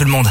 tout le monde.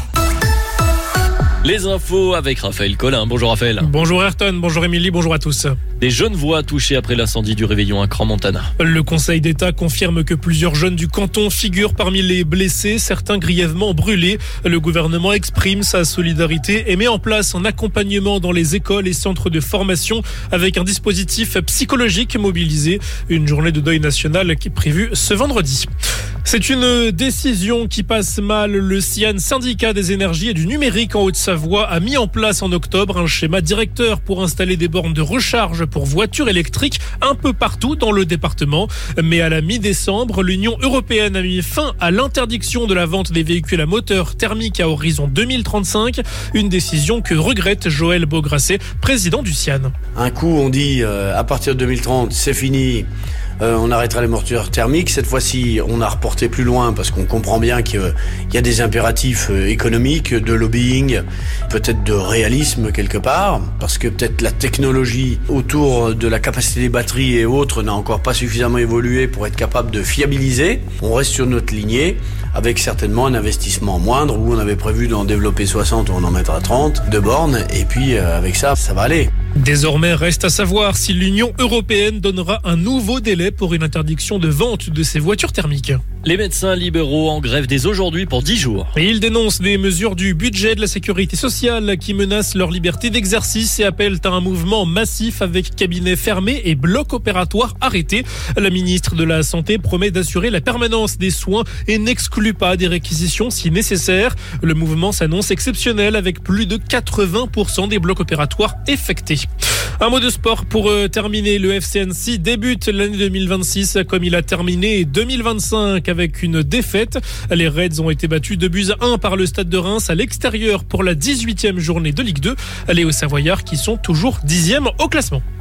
Les infos avec Raphaël Collin. Bonjour Raphaël. Bonjour Ayrton, bonjour Émilie, bonjour à tous. Des jeunes voix touchées après l'incendie du Réveillon à Crans-Montana. Le Conseil d'État confirme que plusieurs jeunes du canton figurent parmi les blessés, certains grièvement brûlés. Le gouvernement exprime sa solidarité et met en place un accompagnement dans les écoles et centres de formation avec un dispositif psychologique mobilisé. Une journée de deuil national qui est prévue ce vendredi. C'est une décision qui passe mal. Le SIAN, syndicat des énergies et du numérique en Haute-Savoie, a mis en place en octobre un schéma directeur pour installer des bornes de recharge pour voitures électriques un peu partout dans le département. Mais à la mi-décembre, l'Union européenne a mis fin à l'interdiction de la vente des véhicules à moteur thermique à horizon 2035. Une décision que regrette Joël Beaugrasset, président du SIAN. Un coup, on dit à partir de 2030, c'est fini. On arrêtera les moteurs thermiques. Cette fois-ci, on a reporté plus loin parce qu'on comprend bien qu'il y a des impératifs économiques, de lobbying, peut-être de réalisme quelque part, parce que peut-être la technologie autour de la capacité des batteries et autres n'a encore pas suffisamment évolué pour être capable de fiabiliser. On reste sur notre lignée avec certainement un investissement moindre où on avait prévu d'en développer 60, on en mettra 30 de bornes et puis avec ça va aller. Désormais, reste à savoir si l'Union européenne donnera un nouveau délai pour une interdiction de vente de ces voitures thermiques. Les médecins libéraux en grève dès aujourd'hui pour 10 jours. Et ils dénoncent des mesures du budget de la sécurité sociale qui menacent leur liberté d'exercice et appellent à un mouvement massif avec cabinets fermés et blocs opératoires arrêtés. La ministre de la Santé promet d'assurer la permanence des soins et n'exclut pas des réquisitions si nécessaire. Le mouvement s'annonce exceptionnel avec plus de 80% des blocs opératoires effectés. Un mot de sport pour terminer. Le FC Annecy débute l'année 2026 comme il a terminé 2025 avec une défaite. Les Reds ont été battus 2-1 par le Stade de Reims à l'extérieur pour la 18e journée de Ligue 2. Les Hauts-Savoyards qui sont toujours 10e au classement.